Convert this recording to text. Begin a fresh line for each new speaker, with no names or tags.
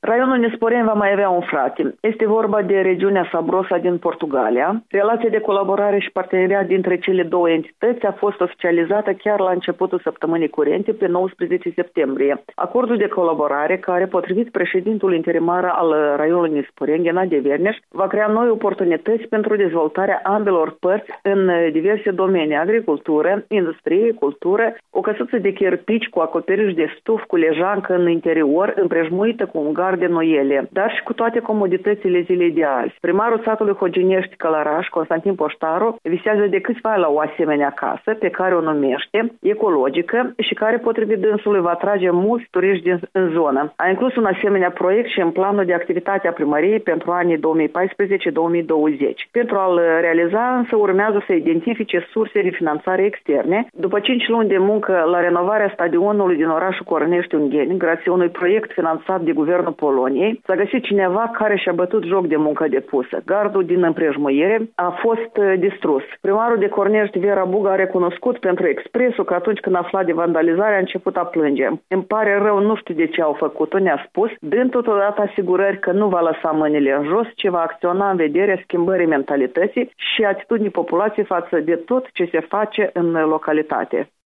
Raionul Nesporeni va mai avea un frate. Este vorba de regiunea Sabrosa din Portugalia. Relația de colaborare și parteneriat dintre cele două entități a fost oficializată chiar la începutul săptămânii curente, pe 19 septembrie. Acordul de colaborare, care, potrivit președintului interimar al raionului Nesporeni, Ghenadie Verneș, va crea noi oportunități pentru dezvoltarea ambelor părți în diverse domenii: agricultură, industrie, cultură, o căsuță de cherpici cu acoperiș de stuf cu lejancă în interior, împrejmuită cu un gard de noiele, dar și cu toate comoditățile zilei de azi. Primarul satului Hoginești Călăraș, Constantin Poștaru, visează de câțiva la o asemenea casă, pe care o numește ecologică și care, potrivit dânsului, va atrage mulți turiști în zonă. A inclus un asemenea proiect și în planul de activitate a primăriei pentru anii 2014-2020. Pentru a-l realiza, însă, urmează să identifice surse de finanțare externe. După 5 luni de muncă la renovarea stadionului din orașul Cornești-Ungheni, grație unui proiect finanțat de Guvernul Poloniei, s-a găsit cineva care și-a bătut joc de muncă depusă. Gardul din împrejmuire a fost distrus. Primarul de Cornești, Vera Buga, a recunoscut pentru Expresul că atunci când a aflat de vandalizare a început a plânge. Îmi pare rău, nu știu de ce au făcut-o, ne-a spus, dând totodată asigurări că nu va lăsa mâinile în jos, ci va acționa în vederea schimbării mentalității și atitudinii populației față de tot ce se face în localitate.